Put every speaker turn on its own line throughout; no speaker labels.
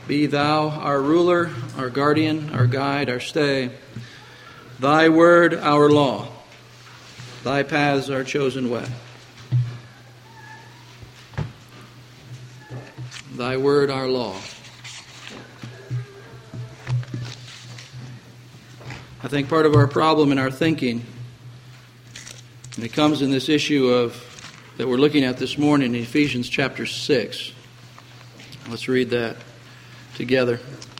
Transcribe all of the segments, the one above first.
Be thou our ruler, our guardian, our guide, our stay. Thy word our law. Thy paths our chosen way. Thy word our law. I think part of our problem in our thinking, and it comes in this issue that we're looking at this morning in Ephesians chapter 6. Let's read that together.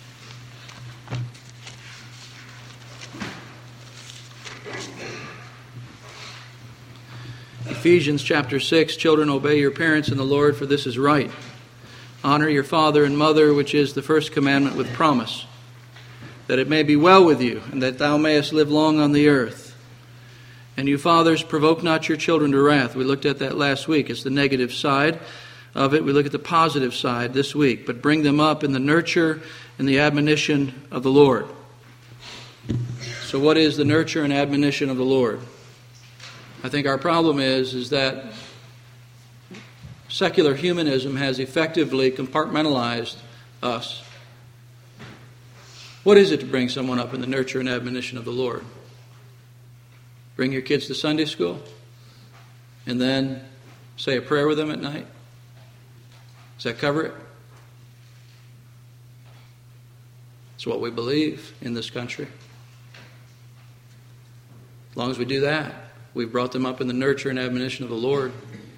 Ephesians chapter 6, children, obey your parents in the Lord, for this is right. Honor your father and mother, which is the first commandment with promise, that it may be well with you, and that thou mayest live long on the earth. And you fathers, provoke not your children to wrath. We looked at that last week. It's the negative side of it. We look at the positive side this week. But bring them up in the nurture and the admonition of the Lord. So what is the nurture and admonition of the Lord? I think our problem is that secular humanism has effectively compartmentalized us. What is it to bring someone up in the nurture and admonition of the Lord? Bring your kids to Sunday school and then say a prayer with them at night? Does that cover it? It's what we believe in this country. As long as we do that, we've brought them up in the nurture and admonition of the Lord.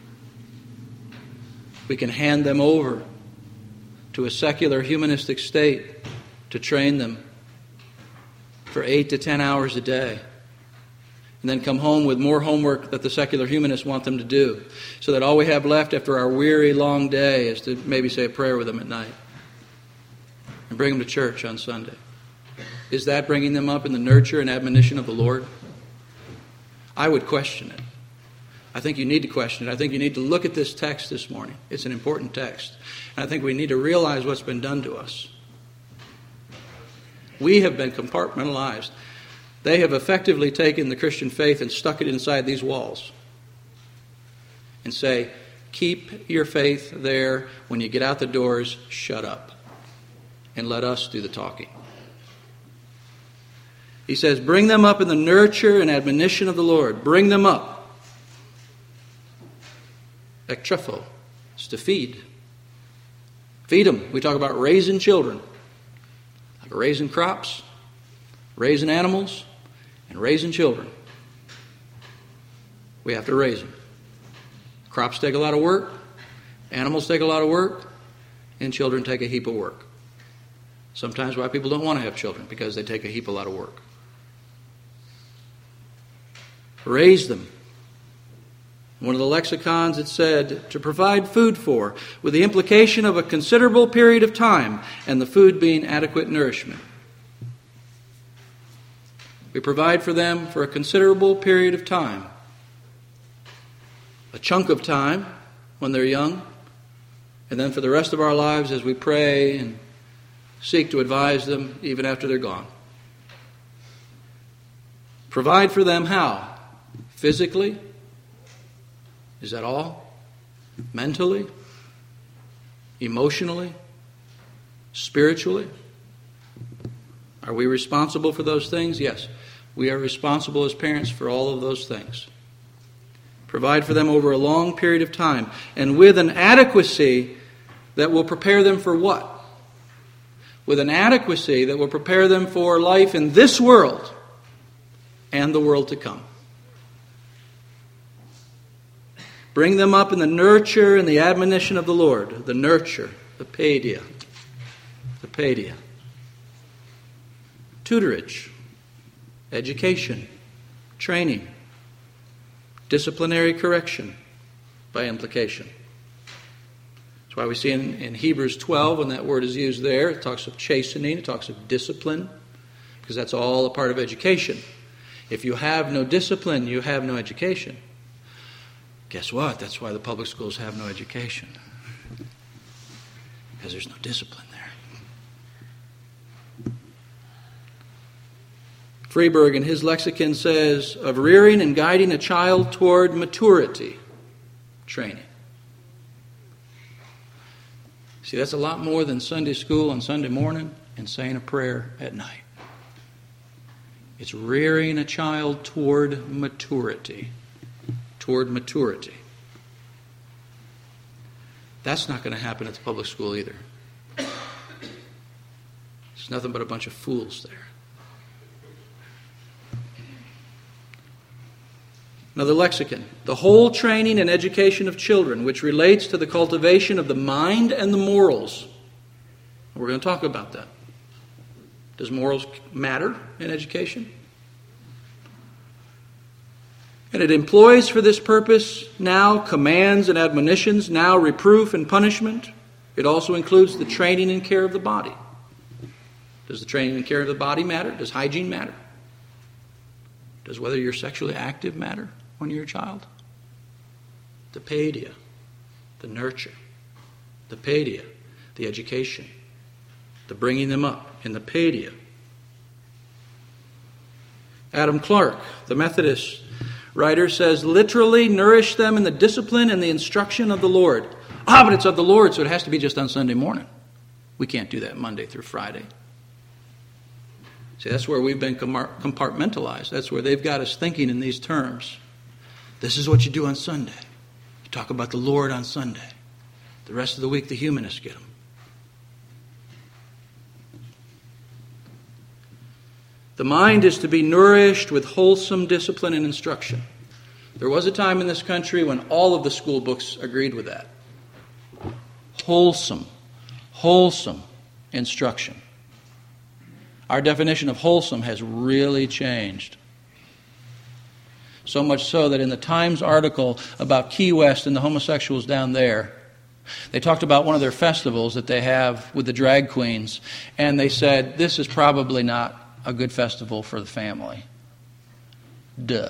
We can hand them over to a secular humanistic state to train them for 8 to 10 hours a day, and then come home with more homework that the secular humanists want them to do, so that all we have left after our weary, long day is to maybe say a prayer with them at night and bring them to church on Sunday. Is that bringing them up in the nurture and admonition of the Lord? I would question it. I think you need to question it. I think you need to look at this text this morning. It's an important text. And I think we need to realize what's been done to us. We have been compartmentalized. They have effectively taken the Christian faith and stuck it inside these walls and say, keep your faith there. When you get out the doors, shut up and let us do the talking. He says, bring them up in the nurture and admonition of the Lord. Bring them up. Ektrepho. It's to feed. Feed them. We talk about raising children. Like raising crops, raising animals, and raising children. We have to raise them. Crops take a lot of work. Animals take a lot of work. And children take a heap of work. Sometimes why people don't want to have children, because they take a lot of work. Raise them. One of the lexicons, it said, to provide food for, with the implication of a considerable period of time, and the food being adequate nourishment. We provide for them for a considerable period of time. A chunk of time when they're young, and then for the rest of our lives as we pray and seek to advise them even after they're gone. Provide for them how? Physically? Is that all? Mentally? Emotionally? Spiritually? Are we responsible for those things? Yes. We are responsible as parents for all of those things. Provide for them over a long period of time, and with an adequacy that will prepare them for what? With an adequacy that will prepare them for life in this world and the world to come. Bring them up in the nurture and the admonition of the Lord. The nurture, the paidia. The paidia. Tutorage, education, training, disciplinary correction by implication. That's why we see in Hebrews 12, when that word is used there, it talks of chastening, it talks of discipline, because that's all a part of education. If you have no discipline, you have no education. Guess what? That's why the public schools have no education. Because there's no discipline there. Freeberg in his lexicon says, of rearing and guiding a child toward maturity, training. See, that's a lot more than Sunday school on Sunday morning and saying a prayer at night. It's rearing a child toward maturity. Toward maturity. That's not going to happen at the public school either. There's nothing but a bunch of fools there. Another lexicon. The whole training and education of children, which relates to the cultivation of the mind and the morals. We're going to talk about that. Does morals matter in education? And it employs for this purpose now commands and admonitions, now reproof and punishment. It also includes the training and care of the body. Does the training and care of the body matter? Does hygiene matter? Does whether you're sexually active matter when you're a child? The paideia, the nurture. The paideia, the education. The bringing them up in the paideia. Adam Clarke, the Methodist writer, says, literally nourish them in the discipline and the instruction of the Lord. But it's of the Lord, so it has to be just on Sunday morning. We can't do that Monday through Friday. See, that's where we've been compartmentalized. That's where they've got us thinking in these terms. This is what you do on Sunday. You talk about the Lord on Sunday. The rest of the week, the humanists get them. The mind is to be nourished with wholesome discipline and instruction. There was a time in this country when all of the school books agreed with that. Wholesome instruction. Our definition of wholesome has really changed. So much so that in the Times article about Key West and the homosexuals down there, they talked about one of their festivals that they have with the drag queens, and they said, this is probably not a good festival for the family. Duh.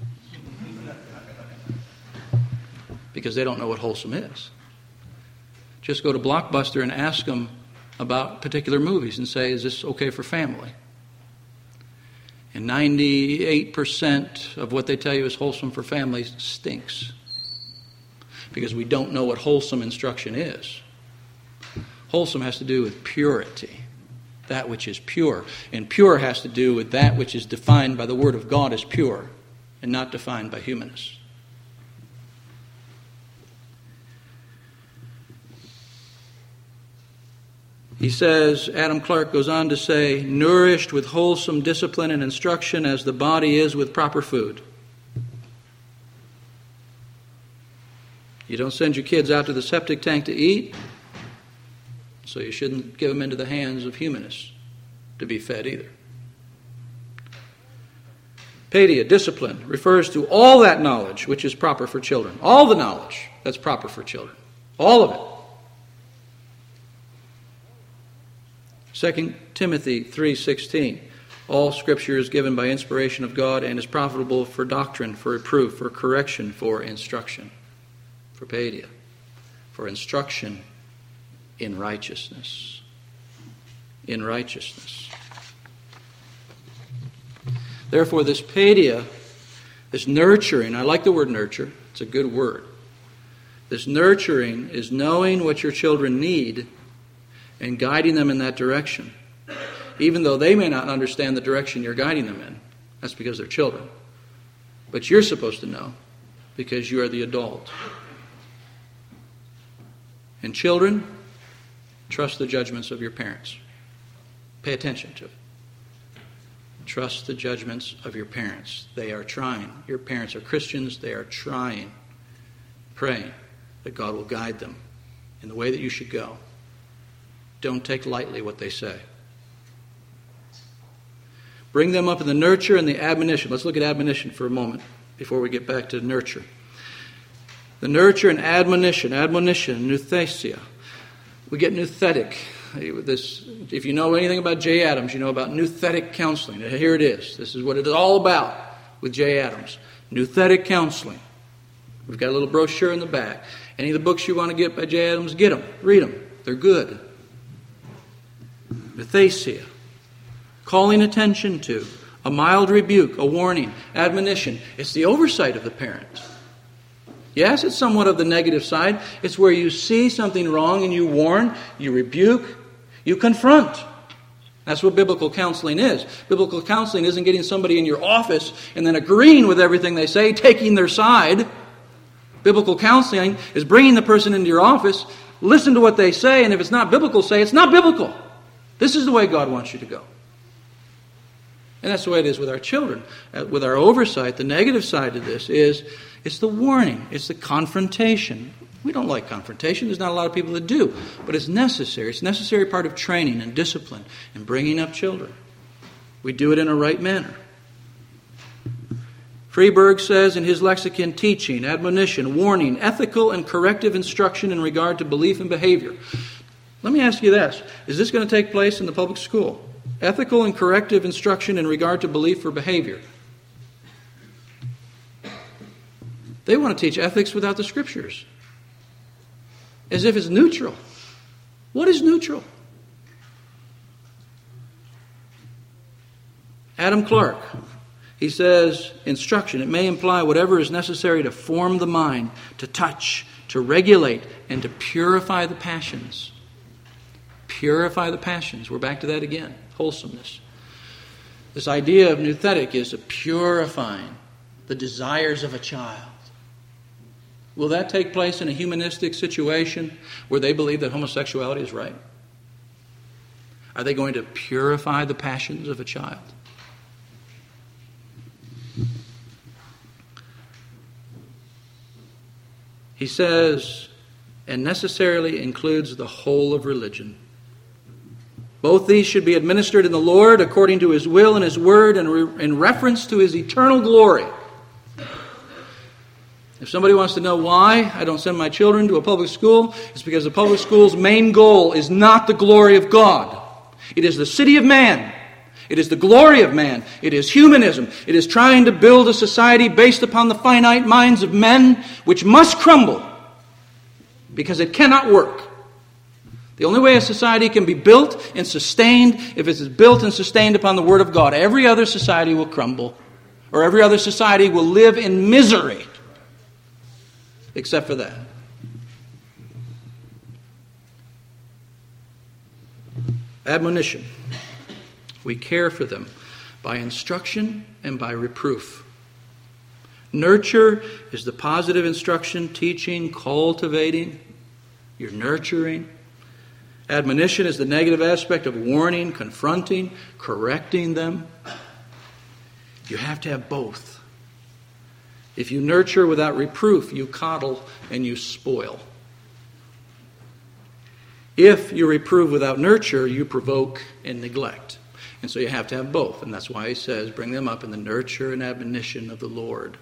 Because they don't know what wholesome is. Just go to Blockbuster and ask them about particular movies and say, is this okay for family? And 98% of what they tell you is wholesome for families stinks. Because we don't know what wholesome instruction is. Wholesome has to do with purity. That which is pure. And pure has to do with that which is defined by the Word of God as pure and not defined by humanists. He says, Adam Clarke goes on to say, nourished with wholesome discipline and instruction as the body is with proper food. You don't send your kids out to the septic tank to eat, so you shouldn't give them into the hands of humanists to be fed either. Paideia, discipline, refers to all that knowledge which is proper for children. All the knowledge that's proper for children. All of it. 2 Timothy 3:16. All Scripture is given by inspiration of God and is profitable for doctrine, for reproof, for correction, for instruction. For paideia. For instruction in righteousness. In righteousness. Therefore, this paideia, this nurturing, I like the word nurture, it's a good word. This nurturing is knowing what your children need and guiding them in that direction. Even though they may not understand the direction you're guiding them in. That's because they're children. But you're supposed to know because you are the adult. And children, trust the judgments of your parents. Pay attention to it. Trust the judgments of your parents. They are trying. Your parents are Christians. They are trying, praying that God will guide them in the way that you should go. Don't take lightly what they say. Bring them up in the nurture and the admonition. Let's look at admonition for a moment before we get back to nurture. The nurture and admonition, nouthesia. We get nouthetic. If you know anything about Jay Adams, you know about nouthetic counseling. Here it is. This is what it is all about with Jay Adams. Nouthetic counseling. We've got a little brochure in the back. Any of the books you want to get by Jay Adams, get them. Read them. They're good. Nouthesia. Calling attention to. A mild rebuke. A warning. Admonition. It's the oversight of the parent. Yes, it's somewhat of the negative side. It's where you see something wrong and you warn, you rebuke, you confront. That's what biblical counseling is. Biblical counseling isn't getting somebody in your office and then agreeing with everything they say, taking their side. Biblical counseling is bringing the person into your office, listen to what they say, and if it's not biblical, say it's not biblical. This is the way God wants you to go. And that's the way it is with our children. With our oversight, the negative side of this is it's the warning, it's the confrontation. We don't like confrontation. There's not a lot of people that do. But it's necessary. It's a necessary part of training and discipline and bringing up children. We do it in a right manner. Freeburg says in his lexicon, teaching, admonition, warning, ethical and corrective instruction in regard to belief and behavior. Let me ask you this. Is this going to take place in the public school? Ethical and corrective instruction in regard to belief or behavior. They want to teach ethics without the Scriptures. As if it's neutral. What is neutral? Adam Clark, he says, instruction, it may imply whatever is necessary to form the mind, to touch, to regulate, and to purify the passions. Purify the passions. We're back to that again. Wholesomeness. This idea of nouthetic is a purifying the desires of a child. Will that take place in a humanistic situation where they believe that homosexuality is right? Are they going to purify the passions of a child? He says, and necessarily includes the whole of religion. Both these should be administered in the Lord according to His will and His word and in reference to His eternal glory. If somebody wants to know why I don't send my children to a public school, it's because the public school's main goal is not the glory of God. It is the city of man. It is the glory of man. It is humanism. It is trying to build a society based upon the finite minds of men, which must crumble because it cannot work. The only way a society can be built and sustained if it is built and sustained upon the Word of God. Every other society will crumble, or every other society will live in misery. Except for that. Admonition. We care for them by instruction and by reproof. Nurture is the positive instruction, teaching, cultivating. You're nurturing. Admonition is the negative aspect of warning, confronting, correcting them. You have to have both. If you nurture without reproof, you coddle and you spoil. If you reprove without nurture, you provoke and neglect. And so you have to have both. And that's why he says, bring them up in the nurture and admonition of the Lord.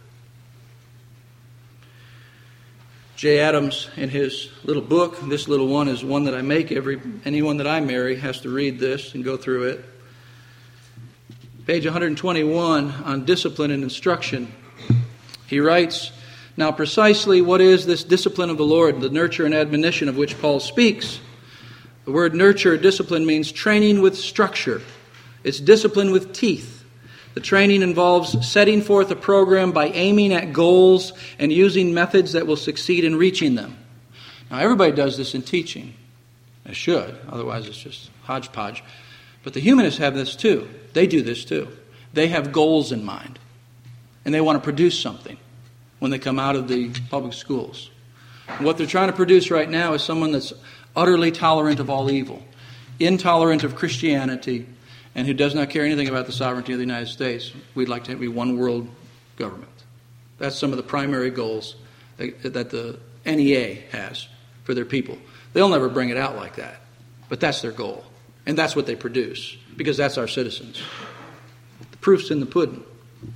Jay Adams, in his little book, this little one is one that I make anyone that I marry has to read this and go through it. Page 121 on discipline and instruction. He writes, now precisely what is this discipline of the Lord, the nurture and admonition of which Paul speaks? The word nurture, discipline, means training with structure. It's discipline with teeth. The training involves setting forth a program by aiming at goals and using methods that will succeed in reaching them. Now everybody does this in teaching. They should, otherwise it's just hodgepodge. But the humanists have this too. They do this too. They have goals in mind. And they want to produce something when they come out of the public schools. And what they're trying to produce right now is someone that's utterly tolerant of all evil, intolerant of Christianity, and who does not care anything about the sovereignty of the United States. We'd like to be one world government. That's some of the primary goals that the NEA has for their people. They'll never bring it out like that, but that's their goal. And that's what they produce, because that's our citizens. The proof's in the pudding.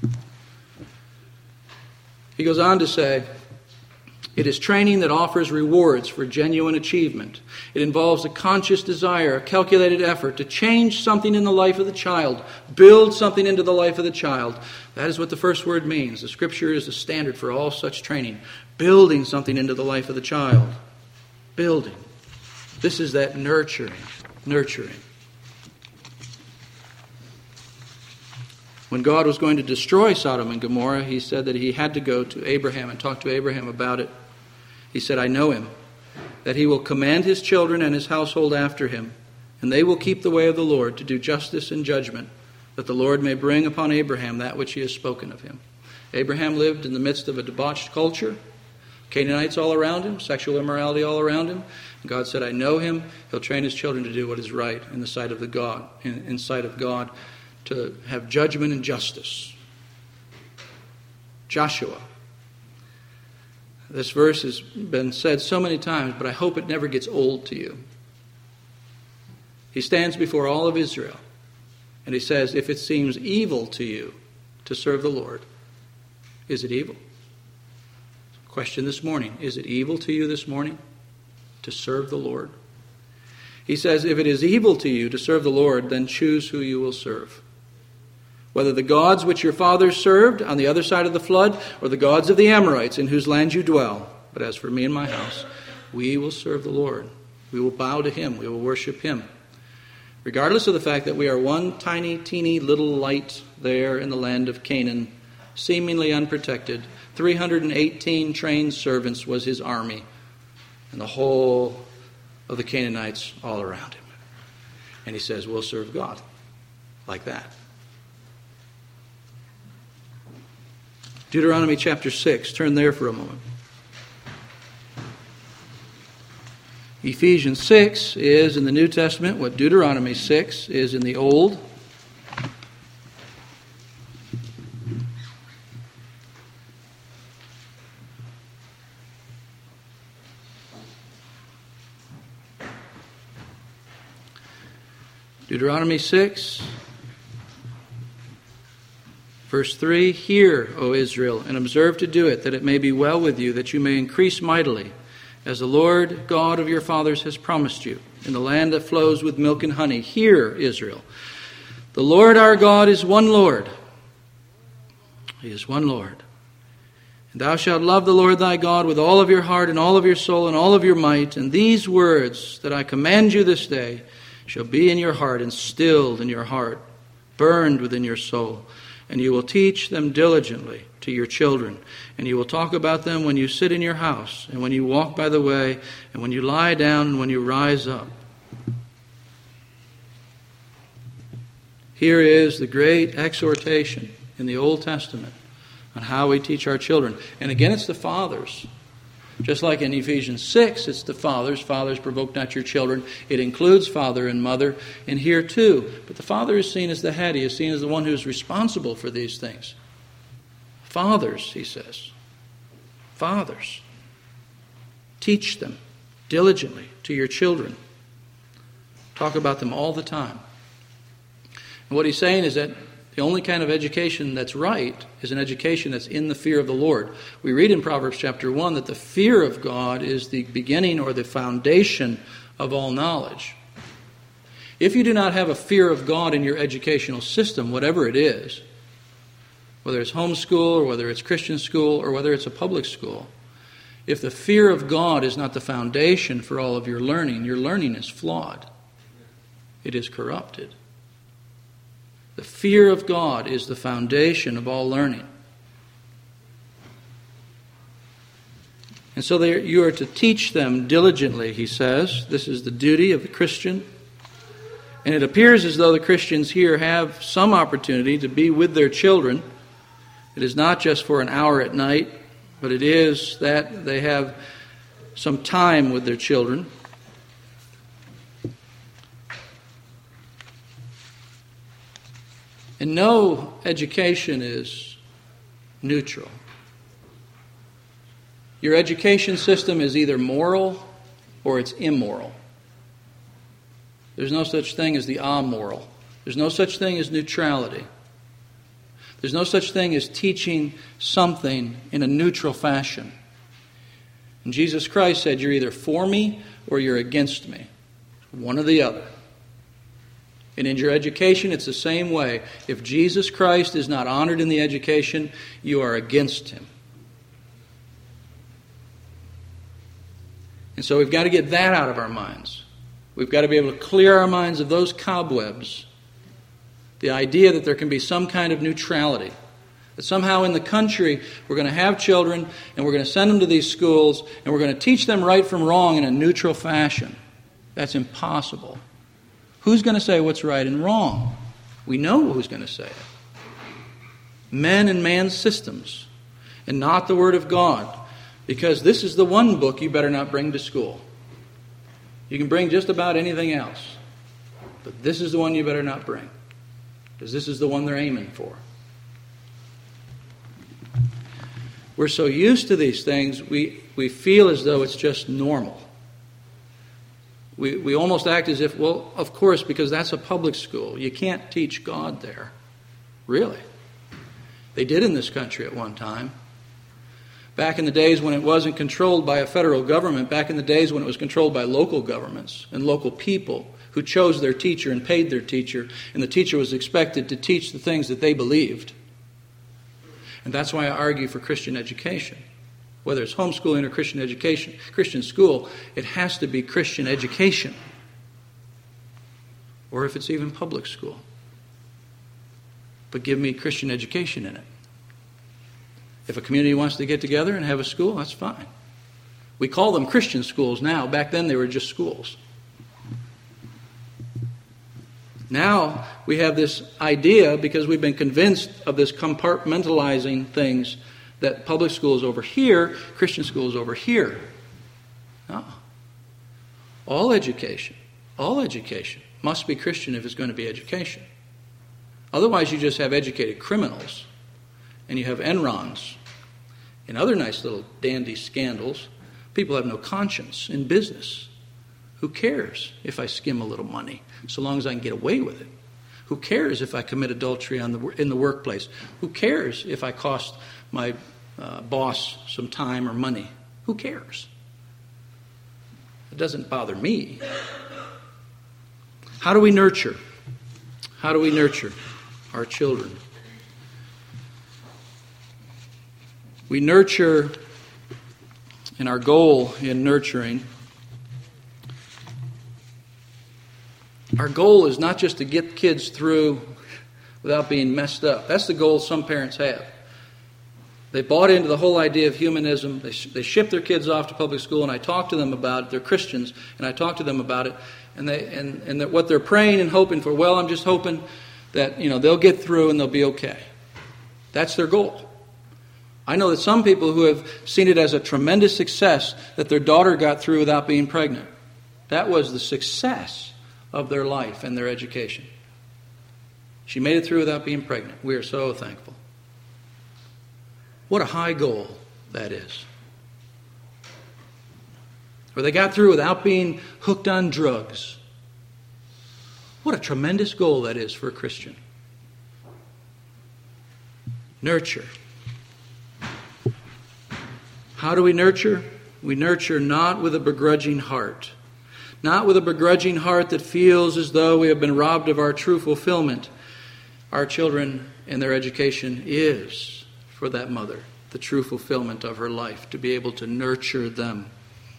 He goes on to say, it is training that offers rewards for genuine achievement. It involves a conscious desire, a calculated effort to change something in the life of the child, build something into the life of the child. That is what the first word means. The Scripture is the standard for all such training. Building something into the life of the child. Building. This is that nurturing. Nurturing. When God was going to destroy Sodom and Gomorrah, he said that he had to go to Abraham and talk to Abraham about it. He said, I know him, that he will command his children and his household after him, and they will keep the way of the Lord to do justice and judgment, that the Lord may bring upon Abraham that which he has spoken of him. Abraham lived in the midst of a debauched culture, Canaanites all around him, sexual immorality all around him. And God said, I know him. He'll train his children to do what is right in the sight of the God, in sight of God, to have judgment and justice. Joshua. This verse has been said so many times, but I hope it never gets old to you. He stands before all of Israel, and he says, if it seems evil to you to serve the Lord, is it evil? Question this morning, is it evil to you this morning to serve the Lord? He says, if it is evil to you to serve the Lord, then choose who you will serve. Whether the gods which your fathers served on the other side of the flood, or the gods of the Amorites in whose land you dwell. But as for me and my house, we will serve the Lord. We will bow to him. We will worship him. Regardless of the fact that we are one tiny, teeny little light there in the land of Canaan, seemingly unprotected, 318 trained servants was his army, and the whole of the Canaanites all around him. And he says, we'll serve God like that. Deuteronomy chapter 6. Turn there for a moment. Ephesians 6 is in the New Testament what Deuteronomy 6 is in the Old. Deuteronomy 6, verse 3, Hear, O Israel, and observe to do it, that it may be well with you, that you may increase mightily, as the Lord God of your fathers has promised you, in the land that flows with milk and honey. Hear, Israel. The Lord our God is one Lord. He is one Lord. And thou shalt love the Lord thy God with all of your heart and all of your soul and all of your might. And these words that I command you this day shall be in your heart, instilled in your heart, burned within your soul. And you will teach them diligently to your children. And you will talk about them when you sit in your house, and when you walk by the way, and when you lie down, and when you rise up. Here is the great exhortation in the Old Testament on how we teach our children. And again, it's the fathers. Just like in Ephesians 6, it's the fathers. Fathers, provoke not your children. It includes father and mother in here too. But the father is seen as the head. He is seen as the one who is responsible for these things. Fathers, he says. Fathers. Teach them diligently to your children. Talk about them all the time. And what he's saying is that the only kind of education that's right is an education that's in the fear of the Lord. We read in Proverbs chapter 1 that the fear of God is the beginning or the foundation of all knowledge. If you do not have a fear of God in your educational system, whatever it is, whether it's homeschool or whether it's Christian school or whether it's a public school, if the fear of God is not the foundation for all of your learning is flawed. It is corrupted. The fear of God is the foundation of all learning. And so you are to teach them diligently, he says. This is the duty of the Christian. And it appears as though the Christians here have some opportunity to be with their children. It is not just for an hour at night, but it is that they have some time with their children. And no education is neutral. Your education system is either moral or it's immoral. There's no such thing as the amoral. There's no such thing as neutrality. There's no such thing as teaching something in a neutral fashion. And Jesus Christ said, you're either for me or you're against me. One or the other. And in your education, it's the same way. If Jesus Christ is not honored in the education, you are against him. And so we've got to get that out of our minds. We've got to be able to clear our minds of those cobwebs The idea that there can be some kind of neutrality. That somehow in the country we're going to have children and we're going to send them to these schools and we're going to teach them right from wrong in a neutral fashion. That's impossible. Who's going to say what's right and wrong? We know who's going to say it. Men and man's systems, and not the Word of God. Because this is the one book you better not bring to school. You can bring just about anything else. But this is the one you better not bring. Because this is the one they're aiming for. We're so used to these things, we feel as though it's just normal. We almost act as if, well, of course, because that's a public school. You can't teach God there. Really? They did in this country at one time. Back in the days when it wasn't controlled by a federal government, back in the days when it was controlled by local governments and local people who chose their teacher and paid their teacher, and the teacher was expected to teach the things that they believed. And that's why I argue for Christian education. Whether it's homeschooling or Christian education, Christian school, it has to be Christian education. Or if it's even public school. But give me Christian education in it. If a community wants to get together and have a school, that's fine. We call them Christian schools now. Back then they were just schools. Now we have this idea, because we've been convinced of this compartmentalizing things, that public school is over here, Christian school is over here. No. All education must be Christian if it's going to be education. Otherwise you just have educated criminals, and you have Enrons and other nice little dandy scandals. People have no conscience in business. Who cares if I skim a little money, so long as I can get away with it? Who cares if I commit adultery in the workplace? Who cares if I cost my boss some time or money? Who cares? It doesn't bother me. How do we nurture? How do we nurture our children? We nurture, and our goal in nurturing, our goal is not just to get kids through without being messed up. That's the goal some parents have. They bought into the whole idea of humanism. They ship their kids off to public school, and I talk to them about it. They're Christians, and I talk to them about it. And that what they're praying and hoping for, well, I'm just hoping that they'll get through and they'll be okay. That's their goal. I know that some people who have seen it as a tremendous success that their daughter got through without being pregnant. That was the success of their life and their education. She made it through without being pregnant. We are so thankful. What a high goal that is. Or they got through without being hooked on drugs. What a tremendous goal that is for a Christian. Nurture. How do we nurture? We nurture not with a begrudging heart. Not with a begrudging heart that feels as though we have been robbed of our true fulfillment. Our children and their education is, for that mother, the true fulfillment of her life, to be able to nurture them.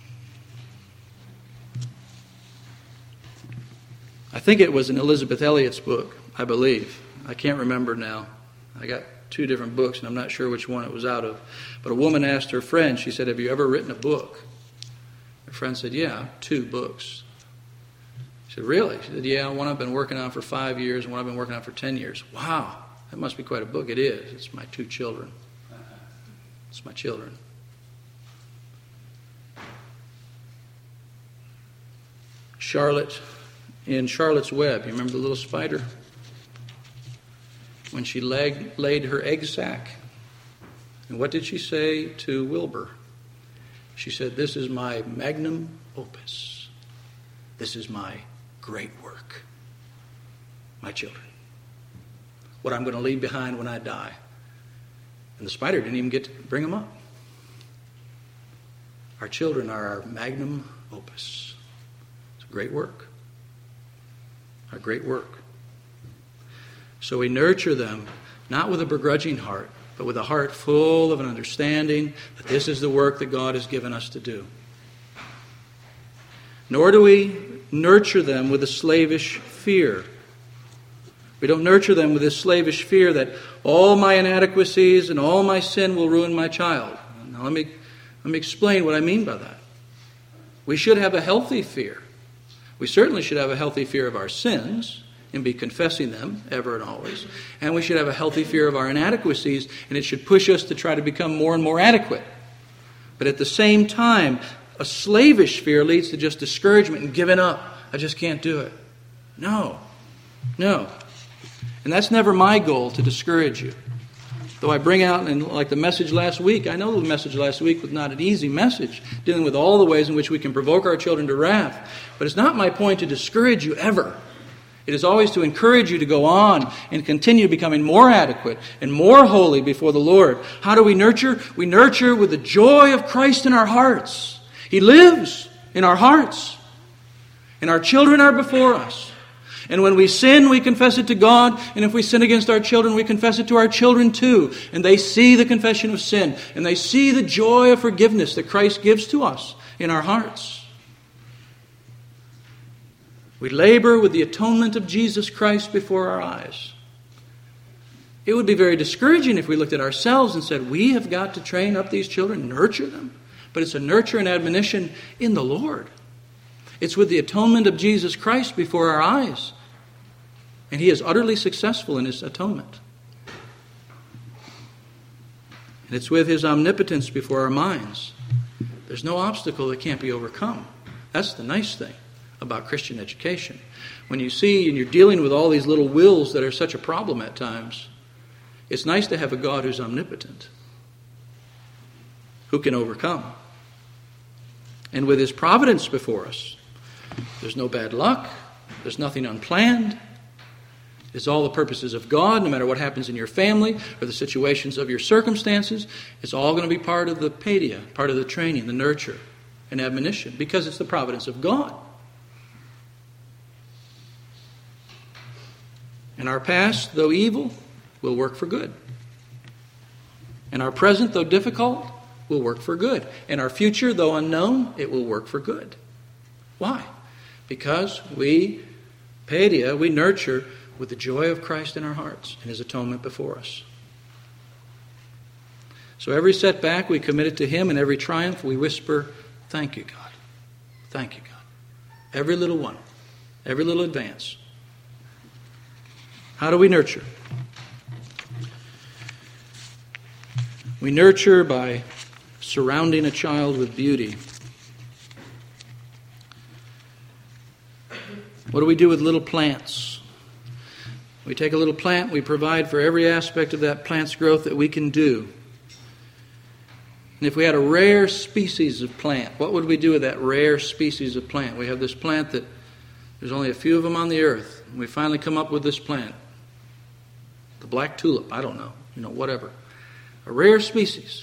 I think it was in Elizabeth Elliot's book, I believe. I can't remember now. I got 2 different books, and I'm not sure which one it was out of. But a woman asked her friend, she said, "Have you ever written a book?" Her friend said, "Yeah, 2 books." She said, "Really?" She said, "Yeah, one I've been working on for 5 years, and one I've been working on for 10 years. Wow, that must be quite a book." It is. It's my 2 children. It's my children. Charlotte, in Charlotte's Web, you remember the little spider? When she laid her egg sac. And what did she say to Wilbur? She said, "This is my magnum opus. This is my great work. My children. What I'm going to leave behind when I die." And the spider didn't even get to bring them up. Our children are our magnum opus. It's a great work. Our great work. So we nurture them, not with a begrudging heart, but with a heart full of an understanding that this is the work that God has given us to do. Nor do we nurture them with a slavish fear. We don't nurture them with this slavish fear that all my inadequacies and all my sin will ruin my child. Now let me explain what I mean by that. We should have a healthy fear. We certainly should have a healthy fear of our sins and be confessing them ever and always. And we should have a healthy fear of our inadequacies, and it should push us to try to become more and more adequate. But at the same time, a slavish fear leads to just discouragement and giving up. I just can't do it. No. And that's never my goal, to discourage you. Though I bring out, and like the message last week, I know the message last week was not an easy message, dealing with all the ways in which we can provoke our children to wrath. But it's not my point to discourage you ever. It is always to encourage you to go on and continue becoming more adequate and more holy before the Lord. How do we nurture? We nurture with the joy of Christ in our hearts. He lives in our hearts. And our children are before us. And when we sin, we confess it to God. And if we sin against our children, we confess it to our children too. And they see the confession of sin. And they see the joy of forgiveness that Christ gives to us in our hearts. We labor with the atonement of Jesus Christ before our eyes. It would be very discouraging if we looked at ourselves and said, we have got to train up these children, nurture them. But it's a nurture and admonition in the Lord. It's with the atonement of Jesus Christ before our eyes. And He is utterly successful in His atonement. And it's with His omnipotence before our minds. There's no obstacle that can't be overcome. That's the nice thing about Christian education. When you see and you're dealing with all these little wills that are such a problem at times, it's nice to have a God who's omnipotent, who can overcome. And with His providence before us, there's no bad luck, there's nothing unplanned. It's all the purposes of God, no matter what happens in your family or the situations of your circumstances. It's all going to be part of the paideia, part of the training, the nurture, and admonition, because it's the providence of God. And our past, though evil, will work for good. And our present, though difficult, will work for good. And our future, though unknown, it will work for good. Why? Because we nurture with the joy of Christ in our hearts and His atonement before us. So every setback, we commit it to Him, and every triumph, we whisper, thank you, God. Thank you, God. Every little one, every little advance. How do we nurture? We nurture by surrounding a child with beauty. What do we do with little plants? We take a little plant, we provide for every aspect of that plant's growth that we can do. And if we had a rare species of plant, what would we do with that rare species of plant? We have this plant that there's only a few of them on the earth. And we finally come up with this plant. The black tulip, I don't know, whatever. A rare species.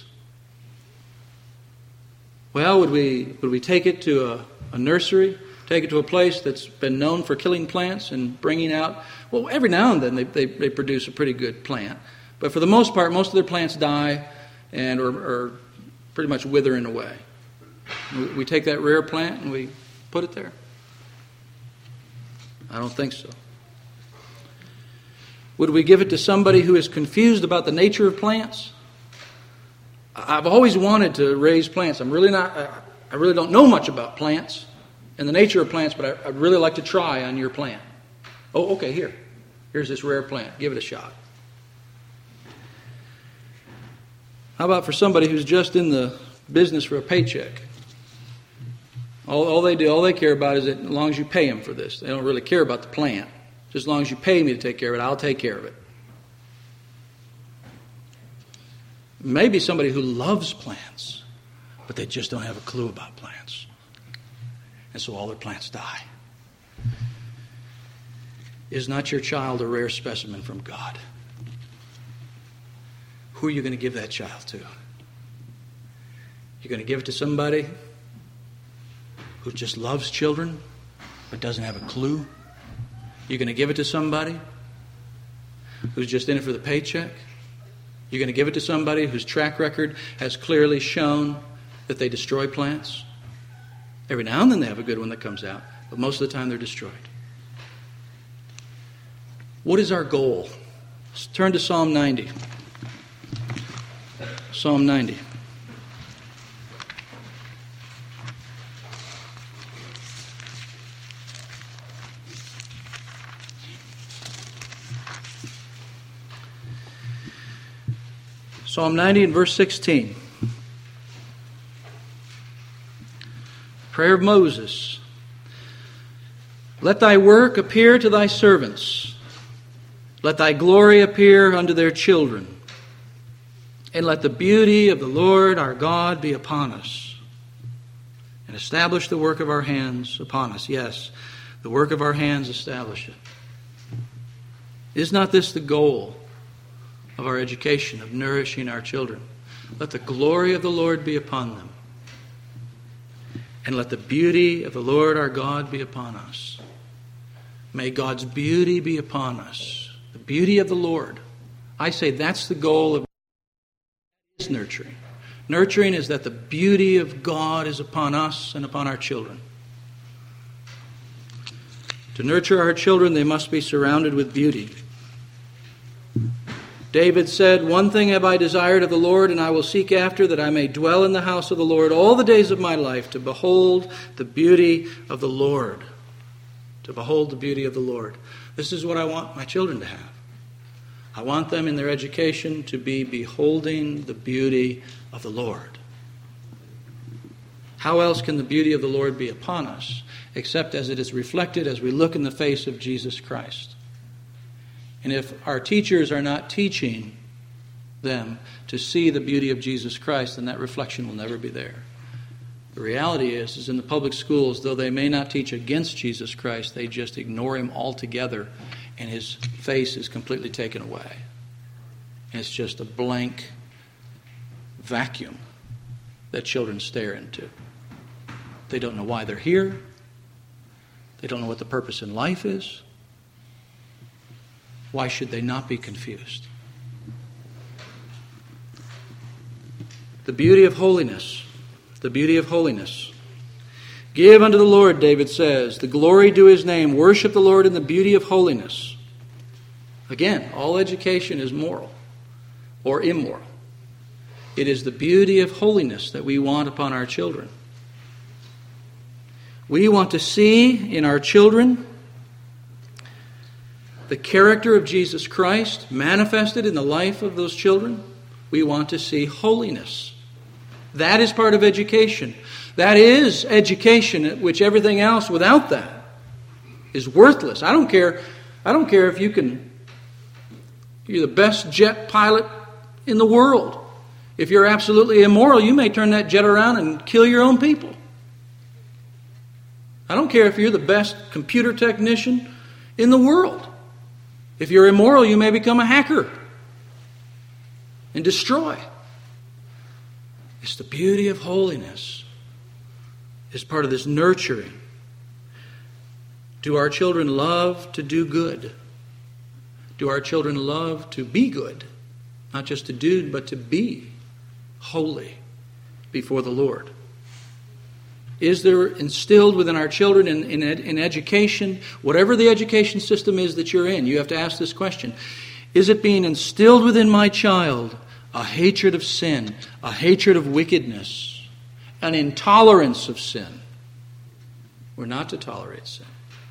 Well, would we take it to a nursery? Take it to a place that's been known for killing plants and bringing out, well, every now and then they produce a pretty good plant. But for the most part, most of their plants die and are pretty much withering away. We take that rare plant and we put it there. I don't think so. Would we give it to somebody who is confused about the nature of plants? I've always wanted to raise plants. I really don't know much about plants and the nature of plants, but I'd really like to try on your plant. Oh, okay, here's this rare plant. Give it a shot. How about for somebody who's just in the business for a paycheck? All they care about is that as long as you pay them for this. They don't really care about the plant. Just as long as you pay me to take care of it, I'll take care of it. Maybe somebody who loves plants, but they just don't have a clue about plants. And so all their plants die. Is not your child a rare specimen from God? Who are you going to give that child to? You're going to give it to somebody who just loves children but doesn't have a clue? You're going to give it to somebody who's just in it for the paycheck? You're going to give it to somebody whose track record has clearly shown that they destroy plants? Every now and then they have a good one that comes out, but most of the time they're destroyed. What is our goal? Let's turn to Psalm 90. Psalm 90. Psalm 90 and verse 16. Prayer of Moses. Let thy work appear to thy servants. Let thy glory appear unto their children. And let the beauty of the Lord our God be upon us. And establish the work of our hands upon us. Yes, the work of our hands establish it. Is not this the goal of our education, of nourishing our children? Let the glory of the Lord be upon them. And let the beauty of the Lord our God be upon us. May God's beauty be upon us. The beauty of the Lord. I say that's the goal of nurturing. Nurturing is that the beauty of God is upon us and upon our children. To nurture our children, they must be surrounded with beauty. David said, "One thing have I desired of the Lord, and I will seek after, that I may dwell in the house of the Lord all the days of my life, to behold the beauty of the Lord." To behold the beauty of the Lord. This is what I want my children to have. I want them in their education to be beholding the beauty of the Lord. How else can the beauty of the Lord be upon us, except as it is reflected as we look in the face of Jesus Christ? And if our teachers are not teaching them to see the beauty of Jesus Christ, then that reflection will never be there. The reality is in the public schools, though they may not teach against Jesus Christ, they just ignore him altogether, and his face is completely taken away. And it's just a blank vacuum that children stare into. They don't know why they're here. They don't know what the purpose in life is. Why should they not be confused? The beauty of holiness. The beauty of holiness. Give unto the Lord, David says, the glory due his name. Worship the Lord in the beauty of holiness. Again, all education is moral or immoral. It is the beauty of holiness that we want upon our children. We want to see in our children the character of Jesus Christ manifested in the life of those children. We want to see holiness. That is part of education. That is education, which everything else without that is worthless. I don't care if you're the best jet pilot in the world. If you're absolutely immoral, you may turn that jet around and kill your own people. I don't care if you're the best computer technician in the world. If you're immoral, you may become a hacker and destroy. It's the beauty of holiness. It's part of this nurturing. Do our children love to do good? Do our children love to be good? Not just to do, but to be holy before the Lord. Is there instilled within our children in education, whatever the education system is that you're in, you have to ask this question. Is it being instilled within my child a hatred of sin, a hatred of wickedness, an intolerance of sin? We're not to tolerate sin.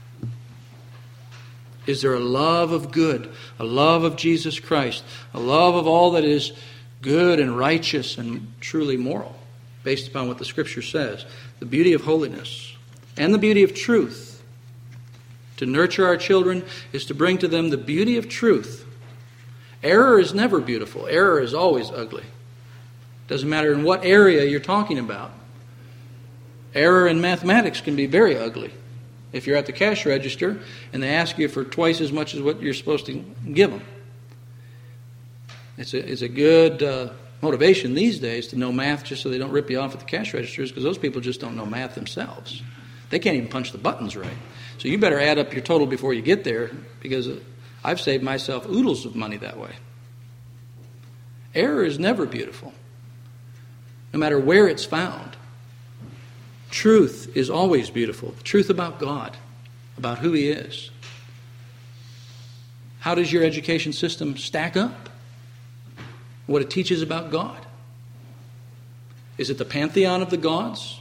Is there a love of good, a love of Jesus Christ, a love of all that is good and righteous and truly moral, based upon what the Scripture says? The beauty of holiness and the beauty of truth. To nurture our children is to bring to them the beauty of truth. Error is never beautiful. Error is always ugly. Doesn't matter in what area you're talking about. Error in mathematics can be very ugly. If you're at the cash register and they ask you for twice as much as what you're supposed to give them. It's a good motivation these days to know math just so they don't rip you off at the cash registers, because those people just don't know math themselves. They can't even punch the buttons right. So you better add up your total before you get there, because I've saved myself oodles of money that way. Error is never beautiful, no matter where it's found. Truth is always beautiful. The truth about God, about who He is. How does your education system stack up? What it teaches about God? Is it the pantheon of the gods?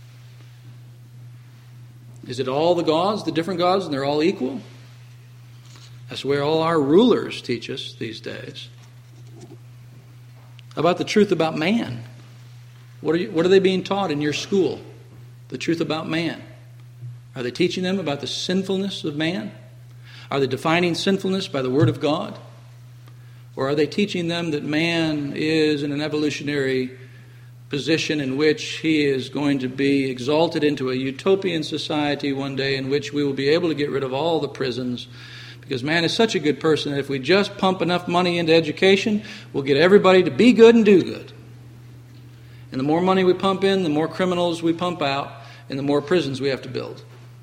Is it all the gods, the different gods, and they're all equal? That's where all our rulers teach us these days. How about the truth about man? What are they being taught in your school? The truth about man. Are they teaching them about the sinfulness of man? Are they defining sinfulness by the Word of God? Or are they teaching them that man is in an evolutionary position in which he is going to be exalted into a utopian society one day in which we will be able to get rid of all the prisons, because man is such a good person that if we just pump enough money into education, we'll get everybody to be good and do good. And the more money we pump in, the more criminals we pump out, and the more prisons we have to build.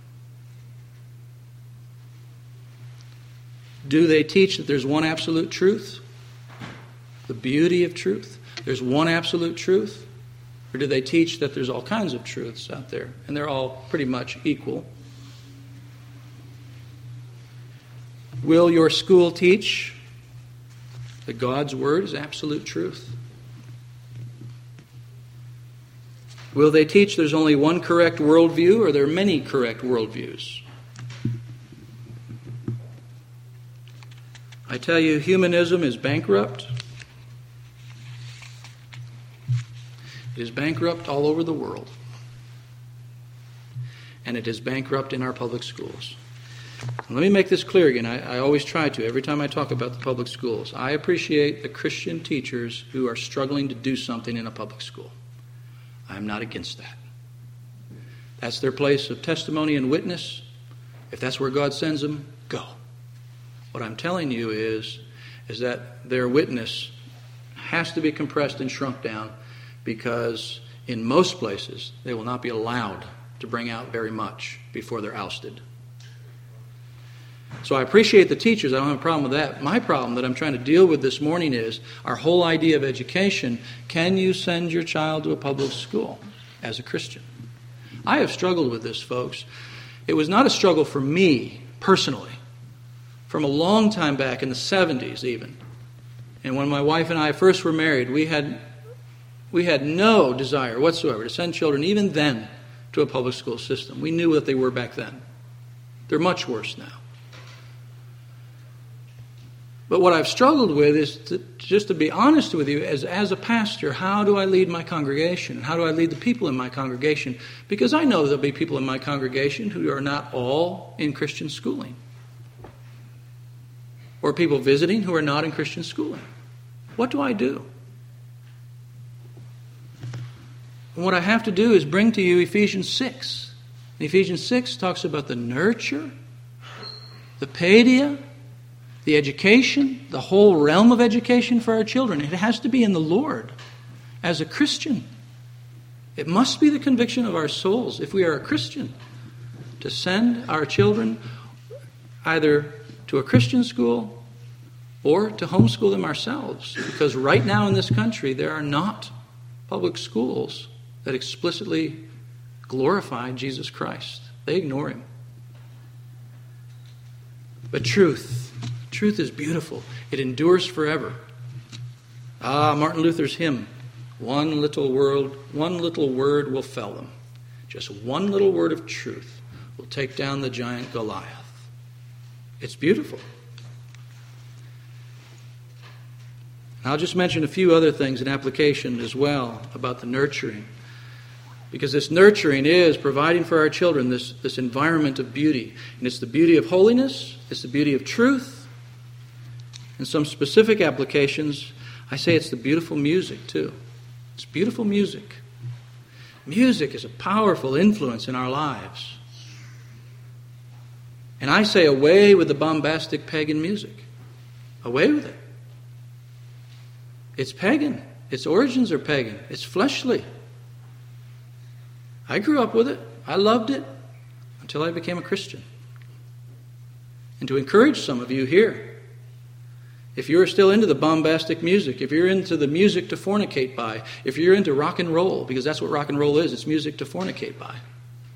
Do they teach that there's one absolute truth? The beauty of truth? There's one absolute truth? Or do they teach that there's all kinds of truths out there, and they're all pretty much equal? Will your school teach that God's Word is absolute truth? Will they teach there's only one correct worldview, or there are many correct worldviews? I tell you, humanism is bankrupt. It is bankrupt all over the world. And it is bankrupt in our public schools. Let me make this clear again. I always try to, every time I talk about the public schools. I appreciate the Christian teachers who are struggling to do something in a public school. I'm not against that. That's their place of testimony and witness. If that's where God sends them, go. What I'm telling you is that their witness has to be compressed and shrunk down, because in most places they will not be allowed to bring out very much before they're ousted. So I appreciate the teachers. I don't have a problem with that. My problem that I'm trying to deal with this morning is our whole idea of education. Can you send your child to a public school as a Christian? I have struggled with this, folks. It was not a struggle for me personally. From a long time back, in the 70s even. And when my wife and I first were married, we had no desire whatsoever to send children, even then, to a public school system. We knew what they were back then. They're much worse now. But what I've struggled with is just to be honest with you, as a pastor, how do I lead my congregation? How do I lead the people in my congregation? Because I know there'll be people in my congregation who are not all in Christian schooling. Or people visiting who are not in Christian schooling. What do I do? And what I have to do is bring to you Ephesians 6. Ephesians 6 talks about the nurture, the paideia, the education, the whole realm of education for our children. It has to be in the Lord as a Christian. It must be the conviction of our souls, if we are a Christian, to send our children either to a Christian school or to homeschool them ourselves. Because right now in this country, there are not public schools that explicitly glorify Jesus Christ. They ignore Him. But truth is beautiful. It endures forever. Martin Luther's hymn, one little word will fell them. Just one little word of truth will take down the giant Goliath. It's beautiful. I'll just mention a few other things in application as well about the nurturing. Because this nurturing is providing for our children this environment of beauty. And it's the beauty of holiness, it's the beauty of truth. In some specific applications, I say it's the beautiful music too. It's beautiful music. Music is a powerful influence in our lives. And I say away with the bombastic pagan music. Away with it. It's pagan. Its origins are pagan. It's fleshly. I grew up with it. I loved it until I became a Christian. And to encourage some of you here, if you're still into the bombastic music, if you're into the music to fornicate by, if you're into rock and roll, because that's what rock and roll is, it's music to fornicate by.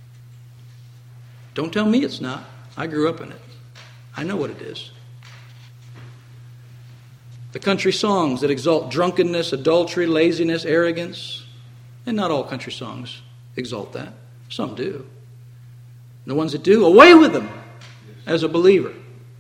Don't tell me it's not. I grew up in it. I know what it is. The country songs that exalt drunkenness, adultery, laziness, arrogance. And not all country songs exalt that. Some do. And the ones that do, away with them as a believer.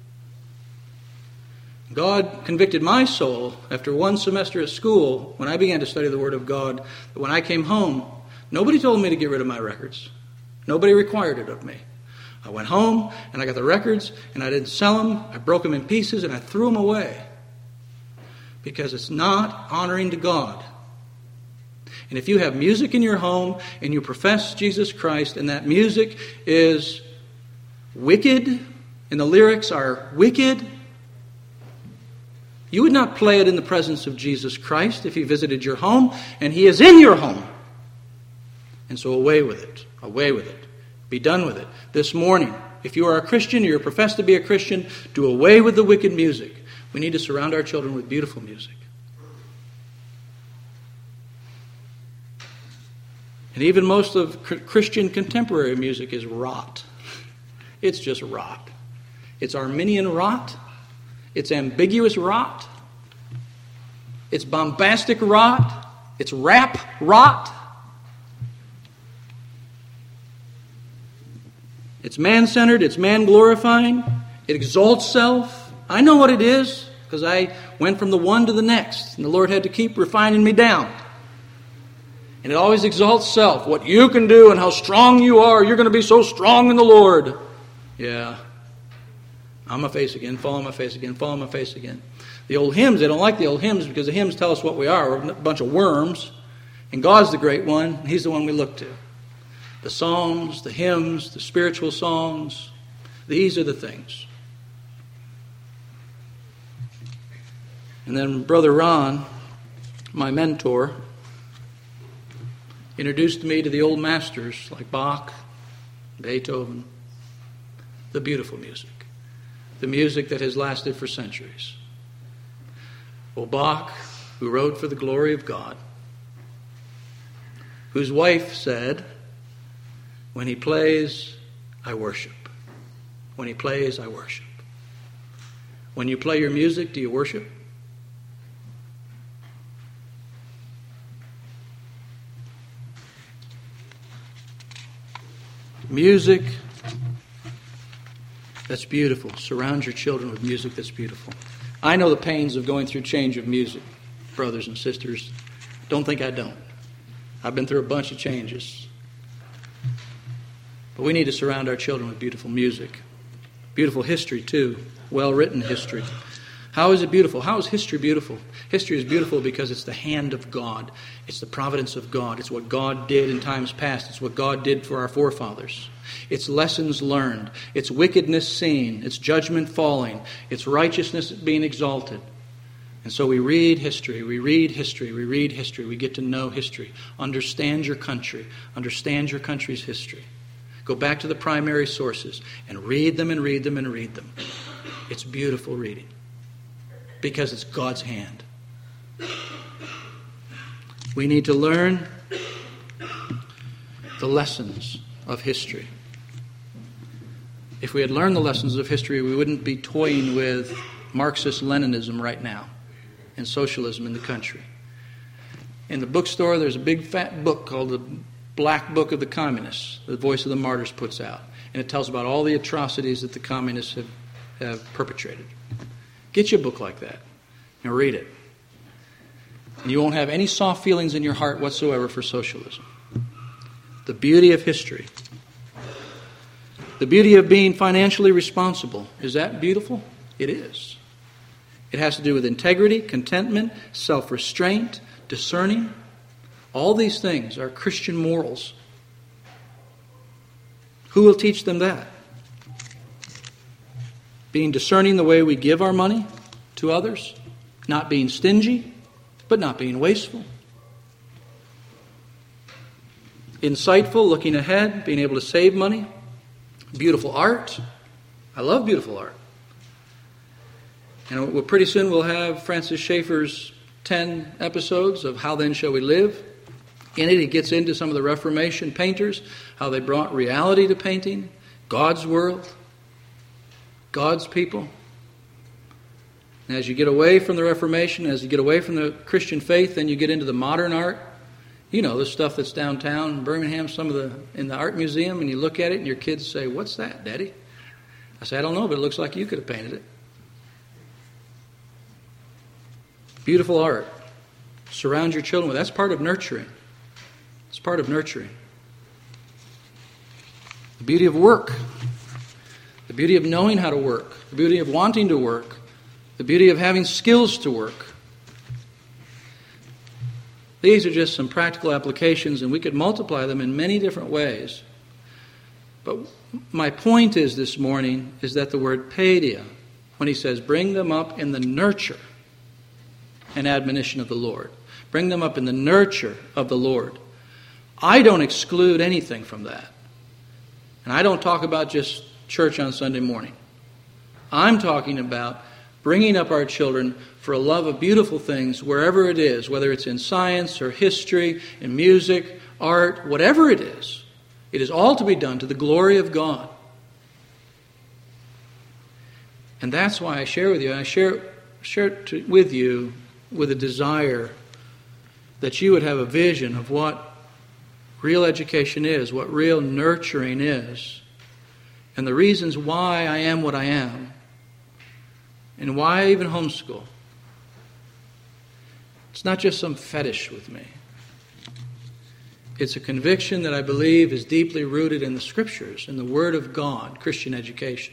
God convicted my soul after one semester at school when I began to study the Word of God, that when I came home, nobody told me to get rid of my records. Nobody required it of me. I went home and I got the records and I didn't sell them. I broke them in pieces and I threw them away. Because it's not honoring to God. And if you have music in your home and you profess Jesus Christ and that music is wicked and the lyrics are wicked, you would not play it in the presence of Jesus Christ if He visited your home, and He is in your home. And so away with it. Away with it. Be done with it. This morning, if you are a Christian, you profess to be a Christian, do away with the wicked music. We need to surround our children with beautiful music. And even most of Christian contemporary music is rot. It's just rot. It's Arminian rot. It's ambiguous rot. It's bombastic rot. It's rap rot. It's man-centered. It's man-glorifying. It exalts self. I know what it is because I went from the one to the next. And the Lord had to keep refining me down. And it always exalts self. What you can do and how strong you are. You're going to be so strong in the Lord. Yeah. On my face again, fall on my face again, fall on my face again. The old hymns, they don't like the old hymns because the hymns tell us what we are. We're a bunch of worms. And God's the great one. He's the one we look to. The psalms, the hymns, the spiritual songs. These are the things. And then Brother Ron, my mentor, introduced me to the old masters like Bach, Beethoven, the beautiful music, the music that has lasted for centuries. Well, Bach, who wrote for the glory of God, whose wife said, when he plays, I worship. When he plays, I worship. When you play your music, do you worship? Music that's beautiful. Surround your children with music that's beautiful. I know the pains of going through change of music, brothers and sisters. Don't think I don't. I've been through a bunch of changes. But we need to surround our children with beautiful music. Beautiful history, too. Well-written history. How is it beautiful? How is history beautiful? History is beautiful because it's the hand of God. It's the providence of God. It's what God did in times past. It's what God did for our forefathers. It's lessons learned. It's wickedness seen. It's judgment falling. It's righteousness being exalted. And so we read history. We read history. We read history. We get to know history. Understand your country. Understand your country's history. Go back to the primary sources and read them and read them and read them. It's beautiful reading. Because it's God's hand. We need to learn the lessons of history. If we had learned the lessons of history, we wouldn't be toying with Marxist-Leninism right now and socialism in the country. In the bookstore, there's a big fat book called the Black Book of the Communists, the Voice of the Martyrs puts out. And it tells about all the atrocities that the communists have perpetrated. Get you a book like that and read it. And you won't have any soft feelings in your heart whatsoever for socialism. The beauty of history. The beauty of being financially responsible. Is that beautiful? It is. It has to do with integrity, contentment, self-restraint, discerning. All these things are Christian morals. Who will teach them that? Being discerning the way we give our money to others. Not being stingy, but not being wasteful. Insightful, looking ahead, being able to save money. Beautiful art. I love beautiful art. And pretty soon we'll have Francis Schaeffer's 10 episodes of How Then Shall We Live. In it, he gets into some of the Reformation painters, how they brought reality to painting, God's world, God's people. And as you get away from the Reformation, as you get away from the Christian faith, then you get into the modern art. You know, the stuff that's downtown in Birmingham, in the art museum, and you look at it and your kids say, "What's that, Daddy?" I say, "I don't know, but it looks like you could have painted it." Beautiful art. Surround your children with. That's part of nurturing. It's part of nurturing. The beauty of work. The beauty of knowing how to work. The beauty of wanting to work. The beauty of having skills to work. These are just some practical applications, and we could multiply them in many different ways. But my point is this morning is that the word paideia, when he says bring them up in the nurture and admonition of the Lord, bring them up in the nurture of the Lord, I don't exclude anything from that. And I don't talk about just church on Sunday morning. I'm talking about bringing up our children for a love of beautiful things wherever it is, whether it's in science or history, in music, art, whatever it is. It is all to be done to the glory of God. And that's why I share with you, and I share it with you with a desire that you would have a vision of what real education is, what real nurturing is, and the reasons why I am what I am, and why I even homeschool. It's not just some fetish with me. It's a conviction that I believe is deeply rooted in the Scriptures, in the Word of God, Christian education.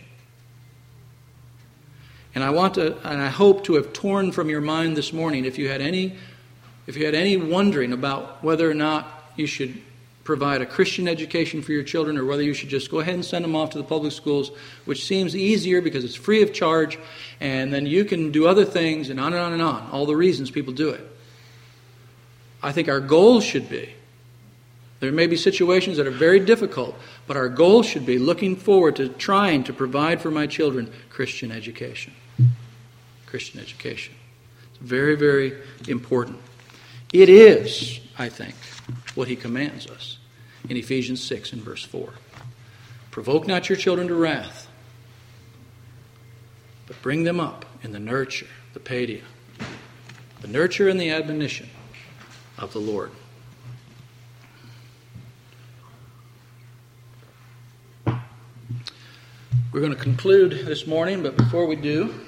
And I hope to have torn from your mind this morning, if you had any wondering about whether or not you should provide a Christian education for your children, or whether you should just go ahead and send them off to the public schools, which seems easier because it's free of charge, and then you can do other things, and on and on and on, all the reasons people do it. I think our goal should be, there may be situations that are very difficult, but our goal should be looking forward to trying to provide for my children Christian education. Christian education. It's very, very important. It is, I think, what he commands us in Ephesians 6 and verse 4. Provoke not your children to wrath, but bring them up in the nurture, the paideia, the nurture and the admonition of the Lord. We're going to conclude this morning, but before we do,